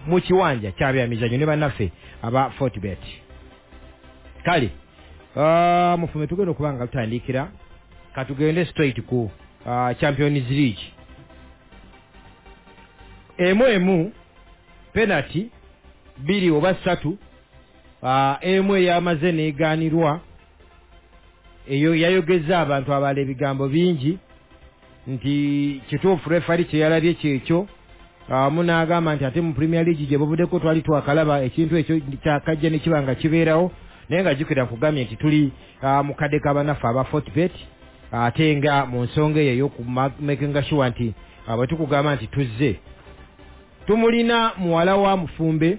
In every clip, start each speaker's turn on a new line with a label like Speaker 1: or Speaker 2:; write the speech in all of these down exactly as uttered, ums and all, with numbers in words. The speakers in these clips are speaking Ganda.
Speaker 1: mu kiwanja kyabya mizanyo ne bannaffe aba Fortbet. Kale uh, mufume tugenda okuba nga tutandikira katugende straight ku uh, Champions League. Emu emu penalty biri oba ssatu uh, emu eyamaze neegaanirwa eyo yayogeza abantu abala ebigambo bingi nti kituufu refari kyeyalabye kyekyo awamu n'agamba nti ate mu Premier League gye bavuddeko twali twakalaba ekintu ekyo kyakajja ne kiba nga kibeerawo naye nga jjukira nkugambye nti tuli uh, mu kadde k'abanafu aba Fortbet ate nga mu nsonga eyo ey'okumakinga sure nti uh, bwe tukugamba nti tuzze tumulina muwala wa Mufumbe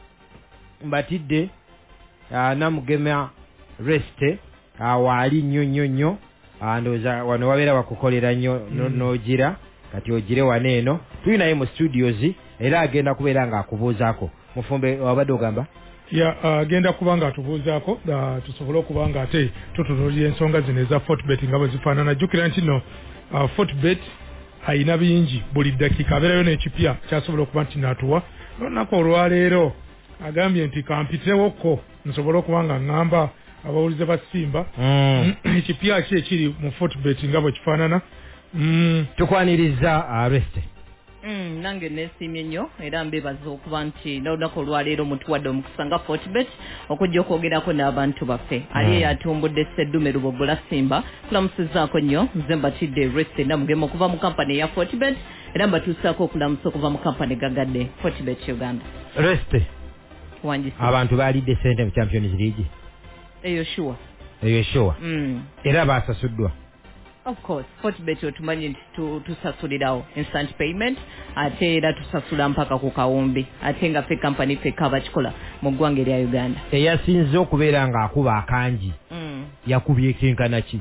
Speaker 1: mbatidde uh, Namugema Reste uh, waali nnyo nnyo nnyo uh, ndowooza wano wabeera wakukolera nnyo mm. n'ogira kati ogire wano eno tuli naye mu studios era agenda kubeera ng'akubuuzaako. Mufumbe wabadde ogamba
Speaker 2: ya agenda uh, kuba nga atubuuzaako uh, tusobole okuba nga ate tutunuulira ensonga zino eza Fortbet nga bwe zifaanana. Jjukira nti no uh, Fortbet ayina bingi buli ddakiika abeerayo n'ekipya kyasobola okuba nti naatuwa olunaku olwaleero agambye nti kampitewokko nsobole okuba nga ŋŋamba abawulize ba Simba ekipya ki ekiri mu Fortbet nga bwe kifaanana.
Speaker 1: Mm. Tukwaniriza arreste.
Speaker 3: Mm, nange nesimye nnyo era mbebaza okuba nti n'olunaku olwaleero mutuwadde omukisa nga Fortbet okujja okwogerako n'abantu baffe. Ali eyatumbudde Sseddume Lubogola Simba tulamusizaako nnyo nze mbatidde Reste Namugema okuva mu kampani ya Fortbet era mbatuusaako okulamusa okuva mu kampani gagadde Fortbet Uganda.
Speaker 1: Reste
Speaker 3: wanjisi
Speaker 1: abantu baalidde ssente mu Champions League
Speaker 3: eyo sure
Speaker 1: eyo sure
Speaker 3: mm.
Speaker 1: era baasasuddwa.
Speaker 3: Of course, Fortbet otumanyi nti tusasulirawo instant payment ate era tusasula mpaka ku kawumbi ate nga ffe kampani ffe kaba kikola mu ggwanga erya Uganda.
Speaker 1: Eyasinze okubeera ng'akuba akangi mm. yakubye kenkana ki?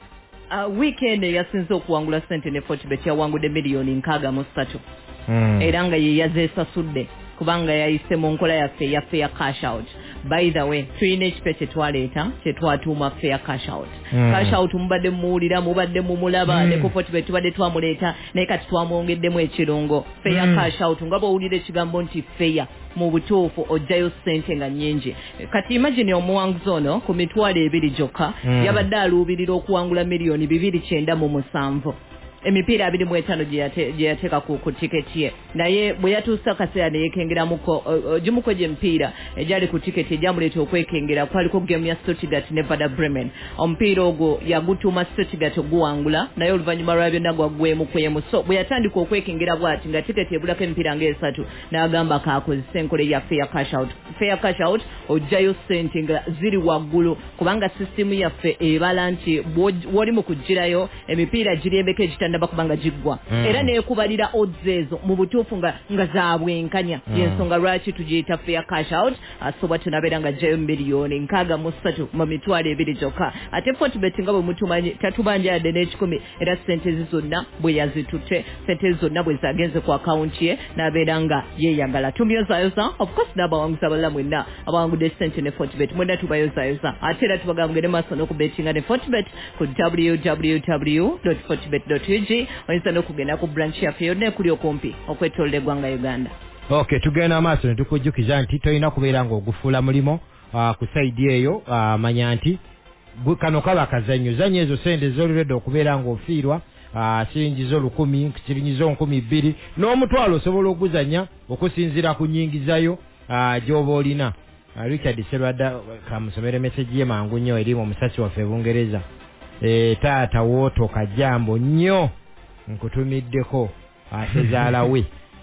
Speaker 3: Uh, weekend eyasinze okuwangula ssente ne Fortbet yawangudde miliyoni nkaaga mu ssatu mm. era nga ye yazeesasudde kubanga yayise mu nkola yaffe ya fair cash out. By the way, tulina ekipe kyetwaleeta kyetwatuuma fair cash out. Mm. Cash out mubadde muwulira mubadde mumulaba mm. ne ku Fortbet tubadde twamuleeta naye kati twamwongeddemu ekirungo fair mm. cash out nga bw'owulira ekigambo nti fair mu butuufu ojjayo ssente nga nnyingi. Kati imagine omuwanguzi ono ku mitwalo ebiri gyokka mm. yabadde aluubirira okuwangula miliyoni bibiri kyenda mu musanvu. Emipiira abiri mu etaano gye yateeka ku tiketi ye naye bwe yatuusa akaseera ne yeekengeramuko gimuko gy'emipiira egyali ku tiketi egyamuleeta okwekengera kwaliko gemu ya Stuttgart ne Werder Bremen. Omupiira ogwo yagutuuma Stuttgart oguwangula naye oluvannyuma lwa byonna gwaggwemu kwemu. So bwe yatandika okwekengera bw'ati nga tiketi ebulako emipiira ng'esatu n'agamba kaakozesa enkola ya fair cash out. Fair cash out ojjayo ssente nga ziri waggulu kubanga sisitimu yaffe ebala nti w'oli mu kugirayo emipiira giri embeka egitanda bakubanga jiggwa mm. era neekubalira odds ezo mu butuufu nga nga zaabwenkanya mm. yensonga lwaki tugiyita fair cash out asoba tunabeera nga jjayo miliyoni nkaaga mu ssatu mu mitwalo ebiri gyokka. Ate Fortbet nga bwe mutumanyi tatubanjayadde n'ekikumi era ssente zi zonna bwe yazitutte ssente zonna bwe zagenze ku akawunti ye n'abeera nga yeeyagala. Tumyozayoza of course n'abawanguzi abalala mwenna abawangudde ssente ne Fortbet mwenna tubayozayoza ate era tubagambugere maaso n'okubetinga ne Fortbet ku w w w dot fortbet dot u g oyinza n'okugenda ku branch yaffe yonna ekuli okumpi okwetoolera eggwanga Uganda.
Speaker 1: Okay, tugenda amaaso ne tukujjukiza nti tolina kubeera ng'ogufuula mulimo uh, ku saidi eyo uh, manya nti kano kaba akazannyo zannyo ezo sente z'olulede okubeera ng'ofiirwa uh, siringi z'olukumi siringi z'onkumi bbiri n'omutwalo osobola okuzannya okusinziira ku nnyingizayo uh, gy'oba olina. uh, Richard Serwadda kamusomere meseji ye mangu nnyo eri mu musasi waffe e Bungereza. E, taata wooto kajambo nnyo nkutumiddeko asezaala we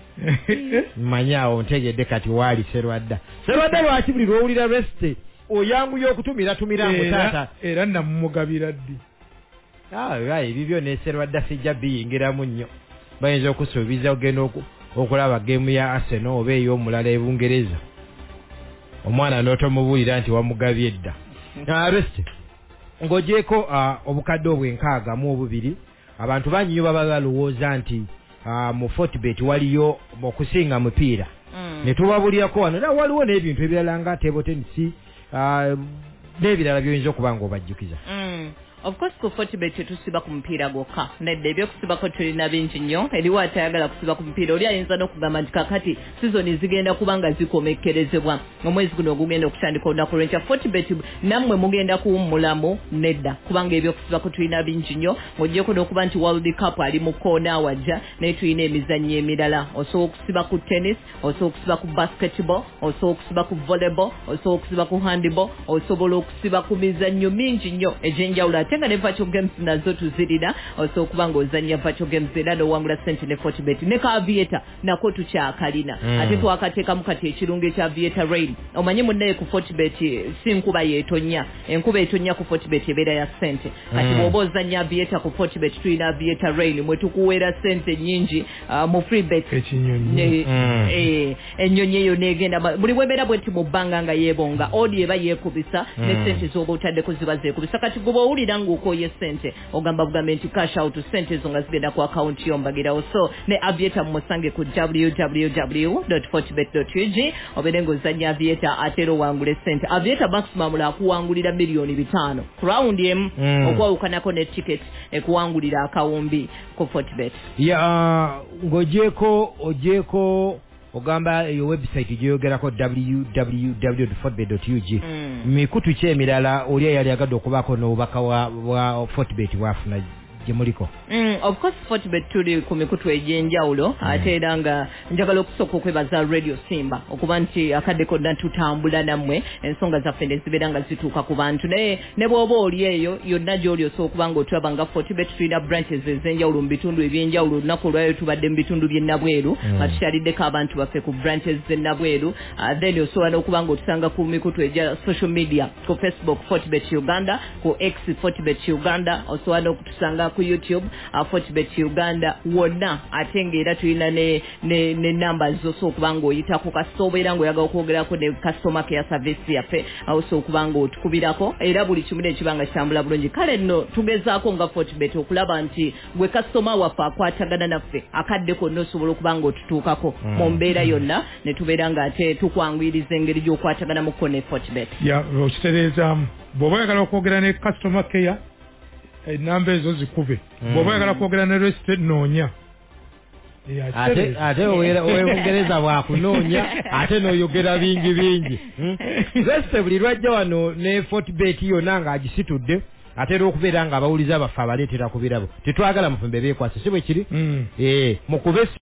Speaker 1: mmanyawo ntegedde kati waali Serwadda. Serwadda lwaki buli lwowulira Reste oyanguye okutumira tumira mu taata
Speaker 2: era namumugabira ddi.
Speaker 1: Ah, ebibyo ne Serwadda sijja biyingiramu nnyo. Bayinza okusuubiza ogenda okulaba gemu ya Arsenal oba ey'omulala e Bungereza omwana n'otomubuulira nti wamugabye dda. Ah, Reste ngojeeko uh, obukadde obwenkaaga mu obubiri abantu banyi baba balowooza nti uh, mu Fortbet waliyo okusinga mupiira mm. ne tubabulyako wano era waliwo n'ebintu ebirala nga table tennis uh, n'ebirala by'oyinza okuba ng'obajjukiza.
Speaker 3: mm. of course ku Fortbet tetusiba ku mupiira gwokka nedda ebyokusibako tulina bingi nnyo eriwo atayagala kusiba ku mupiira oli ayinza n'okugamba nti kakati sizoni zigenda kubanga zikomekkerezebwa omwezi guno ogugenda okutandika olunaku lwenkya Fortbet nammwe mugenda kuwummulamu nedda kubanga ebyokusibako tulina bingi nnyo ng'oggyeko n'okuba nti World Cup ali mu koona wajja naye tulina emizannyo emirala osobola okusiba ku tennis osobola okusiba ku basketball osobola okusiba ku volleyball osobola okusiba ku handball osobola okusiba ku mizannyo mingi nnyo egy'enjawulo ate nga ne virtual games nazo tuzirina osobola okuba ng'ozannya virtual games era n'owangula ssente ne Fortbet ne ka aviator nako tukyakalina mm. ate twakateekamu kati ekirungo ekya aviator rail omanyi munnaye ku Fortbet si nkuba yeetonnya enkuba etonnya ku Fortbet ebeera ya ssente kati mm. bw'oba ozannya aviator ku Fortbet tulina aviator rail mwe tukuweera ssente nnyingi uh, mu free bet
Speaker 2: ekinyonyi
Speaker 3: mm. eh, ennyonyi eyo neegenda buli bwebeera bweti mu bbanga nga yeebonga odi eba yeekubisa mm. ne ssente z'oba otaddeko ziba zeekubisa kati gwe bw'owulira ng'okooye ssente ogamba bugambe nti cash out ssente ezo nga zigenda ku akawunti yo mbagirawo so ne aviator mumusange ku w w w dot fortbet dot u g obeere ng'ozannya aviator ate era owangula ssente aviator maximum laakuwangulira miliyoni bitaano ku rawundi emu mm. okwawukanako ne ticket ekuwangulira akawumbi ku Fortbet
Speaker 1: ya ng'ogyeko ogyeko ogamba eyo website gyoyogerako w w w dot fortbet dot u g mm. mikutu ki emirala oli eyali agadde okubaako n'obubaka wa Fortbet bwafuna gyemuliko
Speaker 3: mm, of course Fortbet tuli ku mikutu egy'enjawulo mm. ate era nga njagala okusooka okwebaza Radio Simba okuba nti akadde konna tutambula nammwe ensonga zaffe ne zibeera nga zituuka ku bantu naye ne bw'oba oli eyo yonna gy'oli osobola okuba ng'otulaba nga Fortbet tulina branches ez'enjawulo mu bitundu eby'enjawulo olunaku olwayo tubadde mu bitundu by'e Nabweru nga mm. tukyaliddeko abantu baffe ku branches z'e Nabweru uh, then osobola n'okuba ng'otusanga ku mikutu egya social media ku Facebook Fortbet Uganda ku X Fortbet Uganda osobola n'okutusanga ku YouTube uh, Fortbet Uganda wonna ate ng'era tulina ne ne, ne numbers zo okuba ng'oyitako kasooba era ng'oyagala okwogerako ne customer care service yaffe also okuba ng'otukubirako era buli kimu nekibanga kitambula bulungi kale nno tugezaako nga Fortbet okulaba nti gwe customer waffe akwatagana naffe akadde konna osobola okuba ng'otutuukako mm. mu mbeera yonna ne tubeera ng'ate tukwanguyiriza engeri gy'okwataganamuko ne Fortbet
Speaker 2: ya okitereeza bw'oba oyagala okwogera ne customer care enamba ezo zikube mm. bw'oba oyagala kwogera ne resite noonya
Speaker 1: ate ate Obungereza bwakunoonya ate n'oyogera bingi bingi resite buli lwajja wano ne Fortbet yonna ng'agisitudde ate era okubeera nga abawuliza baffe abaleetera ku birabo tetwagala mufumbe beekwasa si bwe kiri mm. eh, mukube